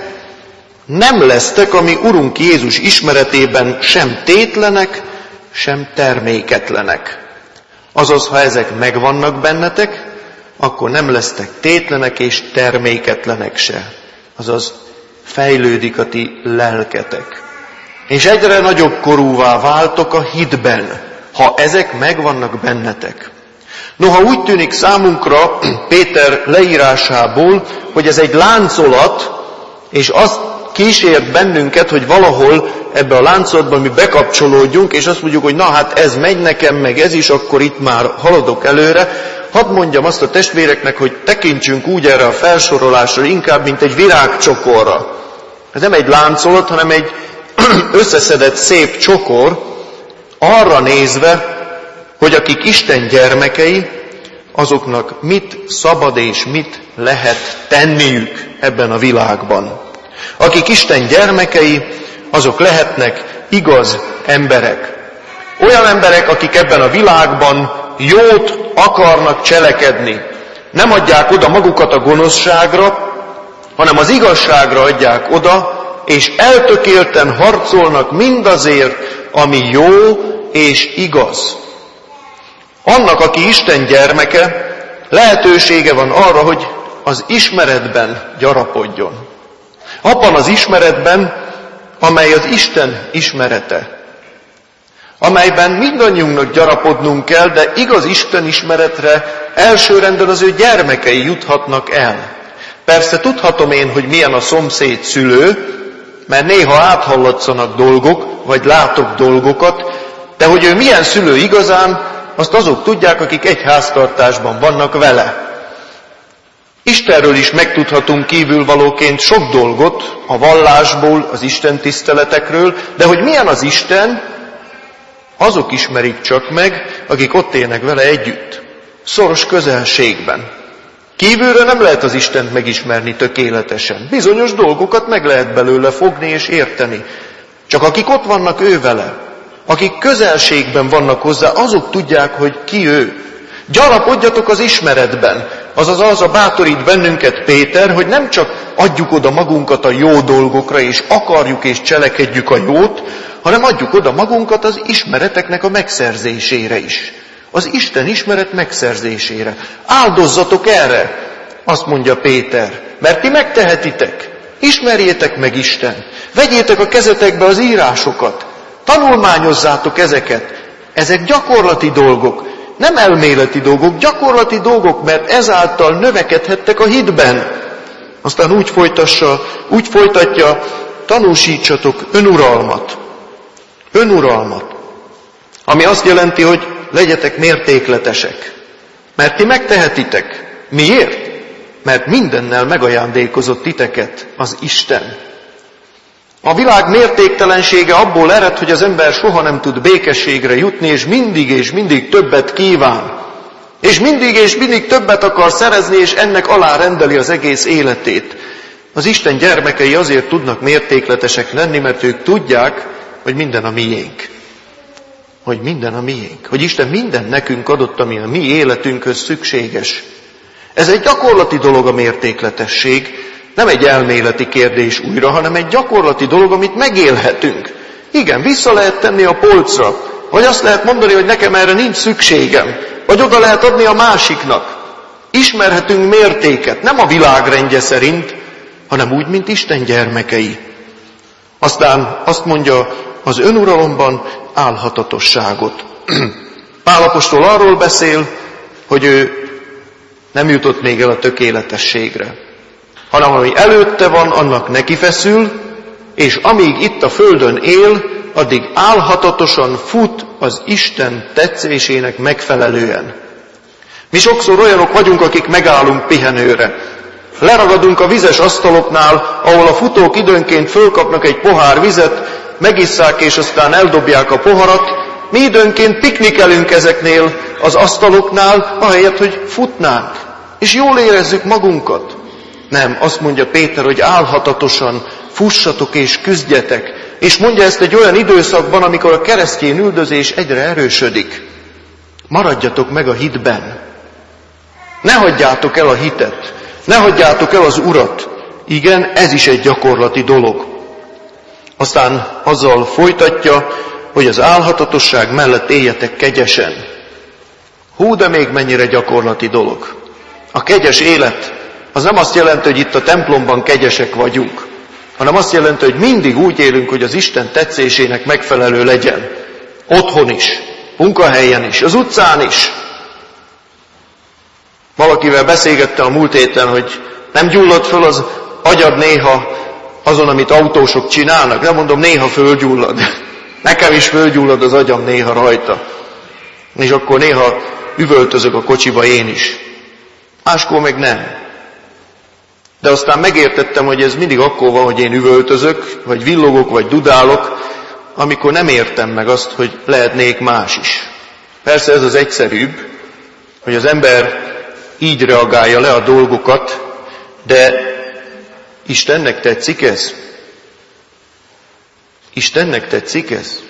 nem lesztek a mi Urunk Jézus ismeretében sem tétlenek, sem terméketlenek. Azaz, ha ezek megvannak bennetek, akkor nem lesztek tétlenek és terméketlenek se. Azaz, fejlődik a ti lelketek. És egyre nagyobb korúvá váltok a hitben, ha ezek megvannak bennetek. Noha úgy tűnik számunkra Péter leírásából, hogy ez egy láncolat, és azt kísért bennünket, hogy valahol ebbe a láncolatban mi bekapcsolódjunk, és azt mondjuk, hogy na hát ez megy nekem, meg ez is, akkor itt már haladok előre. Hadd mondjam azt a testvéreknek, hogy tekintsünk úgy erre a felsorolásra, inkább, mint egy virágcsokorra. Ez nem egy láncolat, hanem egy összeszedett szép csokor, arra nézve, hogy akik Isten gyermekei, azoknak mit szabad és mit lehet tenniük ebben a világban. Akik Isten gyermekei, azok lehetnek igaz emberek. Olyan emberek, akik ebben a világban jót akarnak cselekedni. Nem adják oda magukat a gonoszságra, hanem az igazságra adják oda, és eltökélten harcolnak mindazért, ami jó és igaz. Annak, aki Isten gyermeke, lehetősége van arra, hogy az ismeretben gyarapodjon. Abban az ismeretben, amely az Isten ismerete. Amelyben mindannyiunknak gyarapodnunk kell, de igaz Isten ismeretre elsőrendben az ő gyermekei juthatnak el. Persze tudhatom én, hogy milyen a szomszéd szülő, mert néha áthallatszanak dolgok, vagy látok dolgokat, de hogy ő milyen szülő igazán, azt azok tudják, akik egy háztartásban vannak vele. Istenről is megtudhatunk kívülvalóként sok dolgot, a vallásból, az Isten tiszteletekről, de hogy milyen az Isten, azok ismerik csak meg, akik ott élnek vele együtt, szoros közelségben. Kívülről nem lehet az Istent megismerni tökéletesen. Bizonyos dolgokat meg lehet belőle fogni és érteni. Csak akik ott vannak ő vele, akik közelségben vannak hozzá, azok tudják, hogy ki ő. Gyarapodjatok az ismeretben. Azaz az a bátorít bennünket Péter, hogy nem csak adjuk oda magunkat a jó dolgokra, és akarjuk és cselekedjük a jót, hanem adjuk oda magunkat az ismereteknek a megszerzésére is. Az Isten ismeret megszerzésére. Áldozzatok erre, azt mondja Péter, mert ti megtehetitek. Ismerjétek meg Isten. Vegyétek a kezetekbe az írásokat. Tanulmányozzátok ezeket. Ezek gyakorlati dolgok, nem elméleti dolgok, gyakorlati dolgok, mert ezáltal növekedhettek a hitben. Aztán úgy folytassa, úgy folytatja, tanúsítsatok önuralmat. Önuralmat. Ami azt jelenti, hogy legyetek mértékletesek. Mert ti megtehetitek. Miért? Mert mindennel megajándékozott titeket az Isten. A világ mértéktelensége abból ered, hogy az ember soha nem tud békességre jutni, és mindig és mindig többet kíván. És mindig és mindig többet akar szerezni, és ennek alá rendeli az egész életét. Az Isten gyermekei azért tudnak mértékletesek lenni, mert ők tudják, hogy minden a miénk. Hogy minden a miénk. Hogy Isten minden nekünk adott, ami a mi életünkhöz szükséges. Ez egy gyakorlati dolog a mértékletesség, nem egy elméleti kérdés újra, hanem egy gyakorlati dolog, amit megélhetünk. Igen, vissza lehet tenni a polcra, vagy azt lehet mondani, hogy nekem erre nincs szükségem, vagy oda lehet adni a másiknak. Ismerhetünk mértéket, nem a világrendje szerint, hanem úgy, mint Isten gyermekei. Aztán azt mondja, az önuralomban álhatatosságot. Pál apostol arról beszél, hogy ő nem jutott még el a tökéletességre, hanem ami előtte van, annak neki feszül, és amíg itt a földön él, addig álhatatosan fut az Isten tetszésének megfelelően. Mi sokszor olyanok vagyunk, akik megállunk pihenőre. Leragadunk a vizes asztaloknál, ahol a futók időnként fölkapnak egy pohár vizet, megisszák és aztán eldobják a poharat. Mi időnként piknikelünk ezeknél az asztaloknál, ahelyett, hogy futnánk, és jól érezzük magunkat. Nem, azt mondja Péter, hogy álhatatosan fussatok és küzdjetek, És mondja ezt egy olyan időszakban, amikor a keresztény üldözés egyre erősödik. Maradjatok meg a hitben. Ne hagyjátok el a hitet. Ne hagyjátok el az Urat. Igen, ez is egy gyakorlati dolog. Aztán azzal folytatja, hogy az álhatatosság mellett éljetek kegyesen. Hú, de még mennyire gyakorlati dolog. A kegyes élet az nem azt jelenti, hogy itt a templomban kegyesek vagyunk, hanem azt jelenti, hogy mindig úgy élünk, hogy az Isten tetszésének megfelelő legyen. Otthon is, munkahelyen is, az utcán is. Valakivel beszélgettem a múlt héten, hogy nem gyullad föl az agyad néha azon, amit autósok csinálnak. Nem mondom, néha fölgyullad. Nekem is fölgyullad az agyam néha rajta. És akkor néha üvöltözök a kocsiba én is. Máskor meg nem. De aztán megértettem, hogy ez mindig akkor van, hogy én üvöltözök, vagy villogok, vagy dudálok, amikor nem értem meg azt, hogy lehetnék más is. Persze ez az egyszerűbb, hogy az ember így reagálja le a dolgokat, de Istennek tetszik ez? Istennek tetszik ez?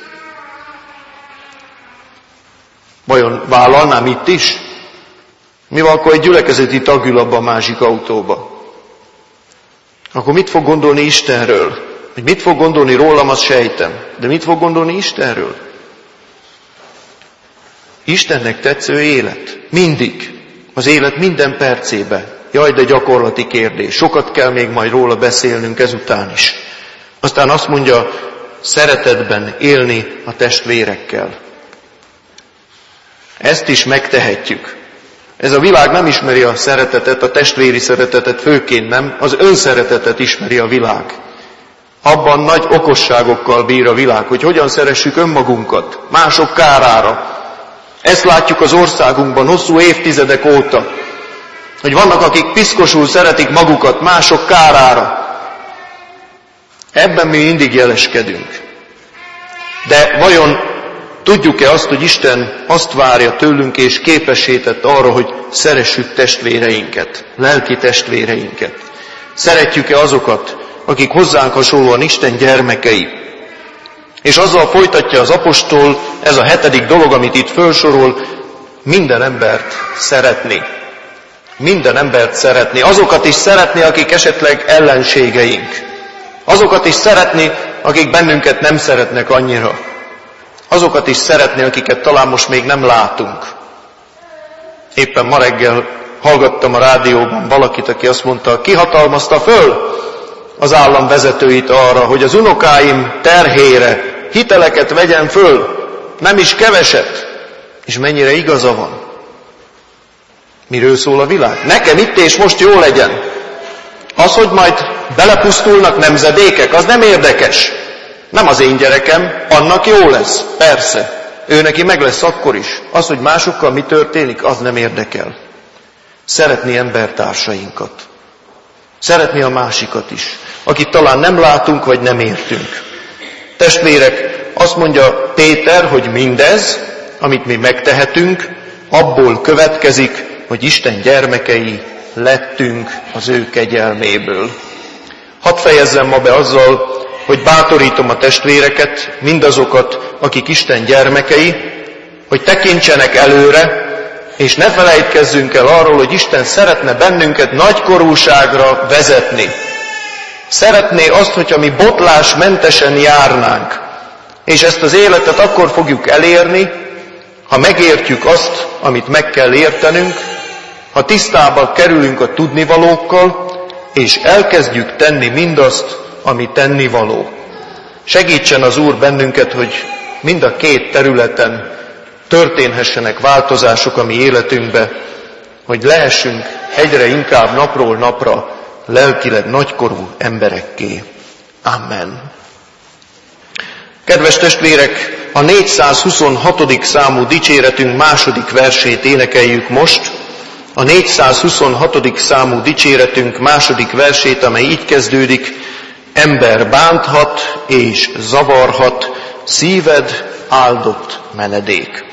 Vajon vállalnám itt is? Mi van, akkor egy gyülekezeti tag ül abba a másik autóba? Akkor mit fog gondolni Istenről? Hogy mit fog gondolni rólam, azt sejtem. De mit fog gondolni Istenről? Istennek tetsző élet. Mindig. Az élet minden percébe. Jaj, de gyakorlati kérdés. Sokat kell még majd róla beszélnünk ezután is. Aztán azt mondja, szeretetben élni a testvérekkel. Ezt is megtehetjük. Ez a világ nem ismeri a szeretetet, a testvéri szeretetet főként nem, az önszeretetet ismeri a világ. Abban nagy okosságokkal bír a világ, hogy hogyan szeressük önmagunkat, mások kárára. Ezt látjuk az országunkban hosszú évtizedek óta, hogy vannak, akik piszkosul szeretik magukat mások kárára. Ebben mi mindig jeleskedünk. De vajon tudjuk-e azt, hogy Isten azt várja tőlünk, és képessé tett arra, hogy szeressük testvéreinket, lelki testvéreinket? Szeretjük-e azokat, akik hozzánk hasonlóan Isten gyermekei? És azzal folytatja az apostol, ez a hetedik dolog, amit itt felsorol, minden embert szeretni. Minden embert szeretni. Azokat is szeretni, akik esetleg ellenségeink. Azokat is szeretni, akik bennünket nem szeretnek annyira. Azokat is szeretni, akiket talán most még nem látunk. Éppen ma reggel hallgattam a rádióban valakit, aki azt mondta, kihatalmazta föl az állam vezetőit arra, hogy az unokáim terhére hiteleket vegyen föl, nem is keveset. És mennyire igaza van. Miről szól a világ? Nekem itt és most jó legyen. Az, hogy majd belepusztulnak nemzedékek, az nem érdekes. Nem az én gyerekem, annak jó lesz, persze. Ő neki meg lesz akkor is. Az, hogy másokkal mi történik, az nem érdekel. Szeretni embertársainkat. Szeretni a másikat is, akit talán nem látunk, vagy nem értünk. Testvérek, azt mondja Péter, hogy mindez, amit mi megtehetünk, abból következik, hogy Isten gyermekei lettünk az ő kegyelméből. Hadd fejezzem ma be azzal, hogy bátorítom a testvéreket, mindazokat, akik Isten gyermekei, hogy tekintsenek előre, és ne felejtkezzünk el arról, hogy Isten szeretne bennünket nagykorúságra vezetni. Szeretné azt, hogyha mi botlásmentesen járnánk. És ezt az életet akkor fogjuk elérni, ha megértjük azt, amit meg kell értenünk, ha tisztába kerülünk a tudnivalókkal, és elkezdjük tenni mindazt, ami tennivaló. Segítsen az Úr bennünket, hogy mind a két területen történhessenek változások a mi életünkbe, hogy lehessünk egyre inkább napról napra lelkileg nagykorú emberekké. Amen. Kedves testvérek, a négyszázhuszonhatodik számú dicséretünk második versét énekeljük most. A négyszázhuszonhatodik számú dicséretünk második versét, amely így kezdődik: ember bánthat és zavarhat, szíved áldott menedék.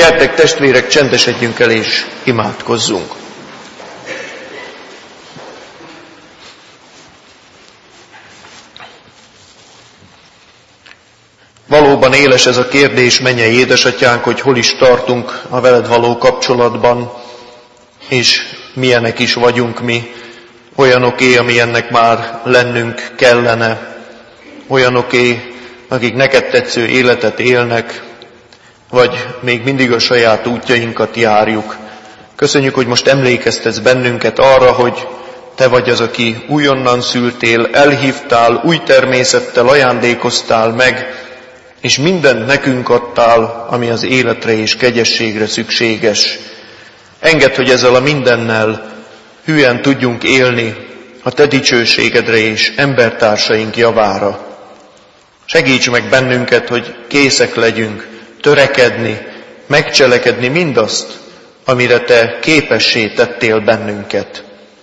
Gyertek testvérek, csendesedjünk el és imádkozzunk. Valóban éles ez a kérdés, mennyei édesatyánk, hogy hol is tartunk a veled való kapcsolatban, és milyenek is vagyunk mi, olyanoké, amilyennek már lennünk kellene, olyanoké, akik neked tetsző életet élnek, vagy még mindig a saját útjainkat járjuk. Köszönjük, hogy most emlékeztetsz bennünket arra, hogy te vagy az, aki újonnan szültél, elhívtál, új természettel ajándékoztál meg, és mindent nekünk adtál, ami az életre és kegyességre szükséges. Engedd, hogy ezzel a mindennel hülyen tudjunk élni a te dicsőségedre és embertársaink javára. Segíts meg bennünket, hogy készek legyünk törekedni, megcselekedni mindazt, amire te képessé tettél bennünket.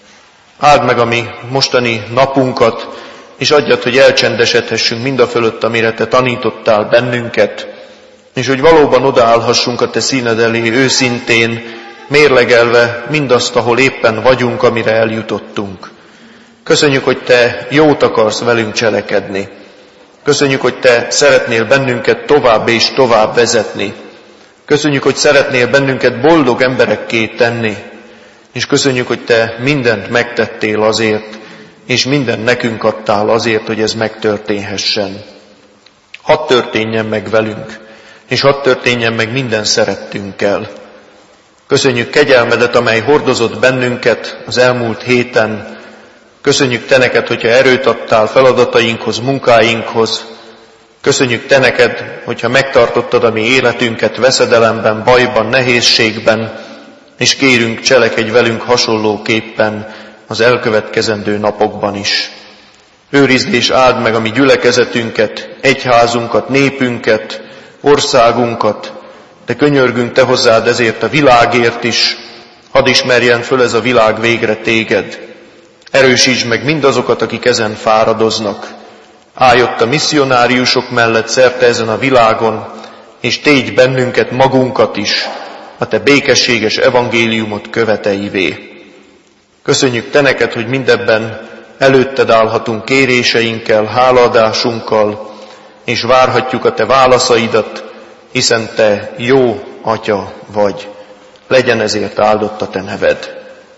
Áld meg a mi mostani napunkat, és adjad, hogy elcsendesedhessünk mindafölött, amire te tanítottál bennünket, és hogy valóban odaállhassunk a te színed elé őszintén, mérlegelve mindazt, ahol éppen vagyunk, amire eljutottunk. Köszönjük, hogy te jót akarsz velünk cselekedni. Köszönjük, hogy te szeretnél bennünket tovább és tovább vezetni. Köszönjük, hogy szeretnél bennünket boldog emberekké tenni. És köszönjük, hogy te mindent megtettél azért, és mindent nekünk adtál azért, hogy ez megtörténhessen. Hadd történjen meg velünk, és hadd történjen meg minden szerettünkkel. Köszönjük kegyelmedet, amely hordozott bennünket az elmúlt héten. Köszönjük te neked, hogyha erőt adtál feladatainkhoz, munkáinkhoz. Köszönjük te neked, hogyha megtartottad a mi életünket veszedelemben, bajban, nehézségben, és kérünk, cselekedj velünk hasonlóképpen az elkövetkezendő napokban is. Őrizd és áld meg a mi gyülekezetünket, egyházunkat, népünket, országunkat, de könyörgünk te hozzád ezért a világért is, hadd ismerjen föl ez a világ végre téged. Erősítsd meg mindazokat, akik ezen fáradoznak. Állj ott a misszionáriusok mellett szerte ezen a világon, és tégy bennünket, magunkat is a te békességes evangéliumot követeivé. Köszönjük te neked, hogy mindebben előtted állhatunk kéréseinkkel, hálaadásunkkal, és várhatjuk a te válaszaidat, hiszen te jó atya vagy. Legyen ezért áldott a te neved.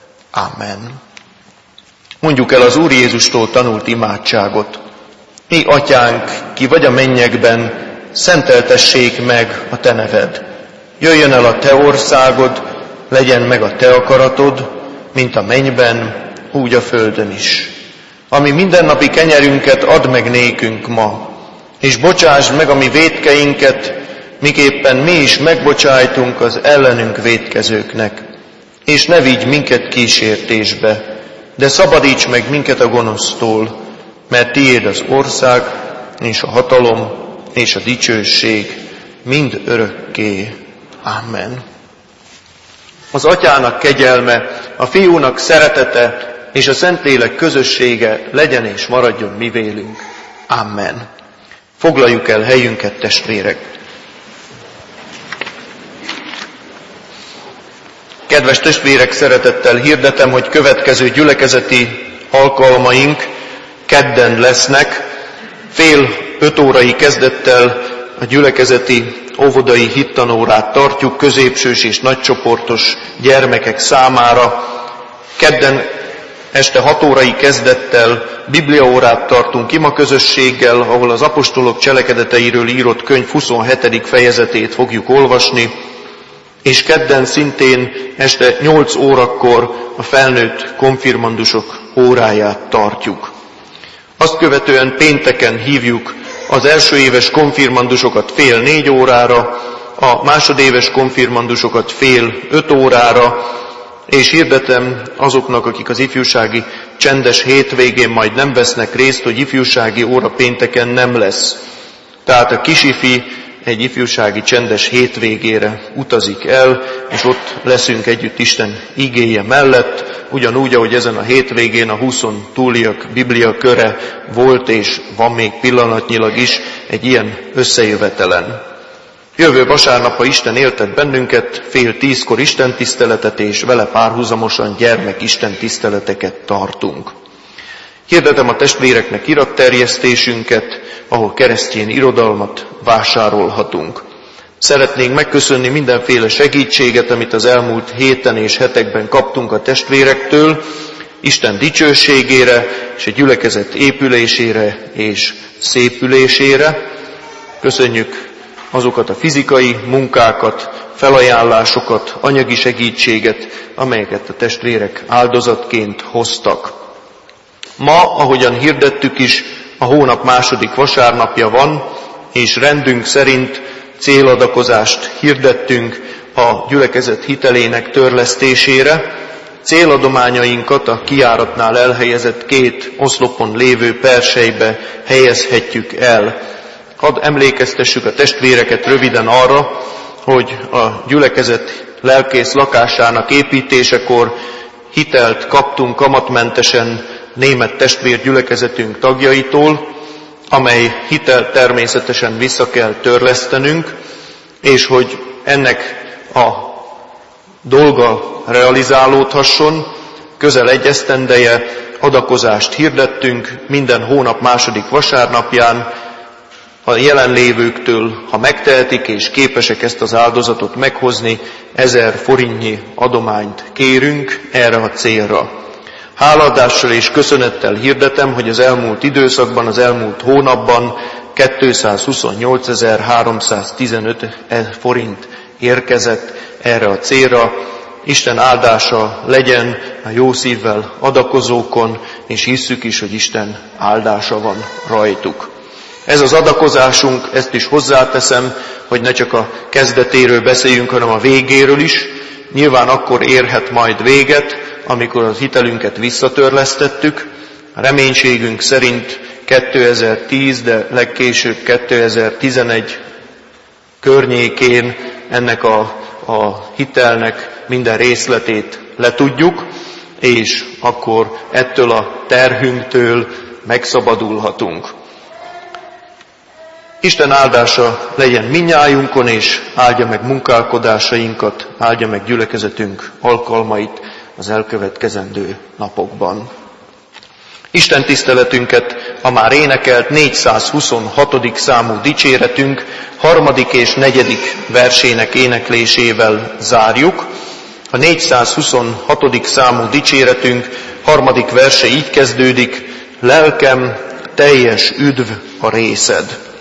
Amen. Mondjuk el az Úr Jézustól tanult imádságot. Mi atyánk, ki vagy a mennyekben, szenteltessék meg a te neved. Jöjjön el a te országod, legyen meg a te akaratod, mint a mennyben, úgy a földön is. Ami mindennapi kenyerünket add meg nékünk ma, és bocsásd meg a mi vétkeinket, miképpen mi is megbocsájtunk az ellenünk vétkezőknek. És ne vigy minket kísértésbe, de szabadíts meg minket a gonosztól, mert tiéd az ország, és a hatalom, és a dicsőség mind örökké. Amen. Az Atyának kegyelme, a Fiúnak szeretete, és a Szentlélek közössége legyen és maradjon mi vélünk. Amen. Foglaljuk el helyünket, testvérek. Kedves testvérek, szeretettel hirdetem, hogy következő gyülekezeti alkalmaink kedden lesznek. Fél öt órai kezdettel a gyülekezeti óvodai hittanórát tartjuk középsős és nagycsoportos gyermekek számára. Kedden este hat órai kezdettel bibliaórát tartunk ima közösséggel, ahol az apostolok cselekedeteiről írott könyv huszonhetedik fejezetét fogjuk olvasni, és kedden szintén este nyolc órakor a felnőtt konfirmandusok óráját tartjuk. Azt követően pénteken hívjuk az első éves konfirmandusokat fél négy órára, a másodéves konfirmandusokat fél öt órára, és hirdetem azoknak, akik az ifjúsági csendes hétvégén majd nem vesznek részt, hogy ifjúsági óra pénteken nem lesz. Tehát a kisifi egy ifjúsági csendes hétvégére utazik el, és ott leszünk együtt Isten igéje mellett, ugyanúgy, ahogy ezen a hétvégén a húszon túliak Biblia köre volt, és van még pillanatnyilag is egy ilyen összejövetelen. Jövő vasárnap, ha Isten éltet bennünket, fél tízkor istentiszteletet és vele párhuzamosan gyermek istentiszteleteket tartunk. Hirdetem a testvéreknek iratterjesztésünket, ahol keresztény irodalmat vásárolhatunk. Szeretnénk megköszönni mindenféle segítséget, amit az elmúlt héten és hetekben kaptunk a testvérektől, Isten dicsőségére és a gyülekezet épülésére és szépülésére. Köszönjük azokat a fizikai munkákat, felajánlásokat, anyagi segítséget, amelyeket a testvérek áldozatként hoztak. Ma, ahogyan hirdettük is, a hónap második vasárnapja van, és rendünk szerint céladakozást hirdettünk a gyülekezet hitelének törlesztésére. Céladományainkat a kijáratnál elhelyezett két oszlopon lévő perselybe helyezhetjük el. Hadd emlékeztessük a testvéreket röviden arra, hogy a gyülekezet lelkész lakásának építésekor hitelt kaptunk kamatmentesen német testvérgyülekezetünk tagjaitól, amely hitelt természetesen vissza kell törlesztenünk, és hogy ennek a dolga realizálódhasson, közel egy esztendeje adakozást hirdettünk minden hónap második vasárnapján. A jelenlévőktől, ha megtehetik és képesek ezt az áldozatot meghozni, ezer forintnyi adományt kérünk erre a célra. Háladással és köszönettel hirdetem, hogy az elmúlt időszakban, az elmúlt hónapban kétszázhuszonnyolcezer-háromszáztizenöt forint érkezett erre a célra. Isten áldása legyen a jó szívvel adakozókon, és hisszük is, hogy Isten áldása van rajtuk. Ez az adakozásunk, ezt is hozzáteszem, hogy ne csak a kezdetéről beszéljünk, hanem a végéről is. Nyilván akkor érhet majd véget, amikor az hitelünket visszatörlesztettük. A reménységünk szerint kétezer-tíz, de legkésőbb kétezer-tizenegy környékén ennek a, a hitelnek minden részletét letudjuk, és akkor ettől a terhünktől megszabadulhatunk. Isten áldása legyen minnyájunkon, és áldja meg munkálkodásainkat, áldja meg gyülekezetünk alkalmait az elkövetkezendő napokban. Isten tiszteletünket a már énekelt négyszázhuszonhatodik számú dicséretünk harmadik és negyedik versének éneklésével zárjuk. A négyszázhuszonhatodik számú dicséretünk harmadik verse így kezdődik: lelkem, teljes üdv a részed.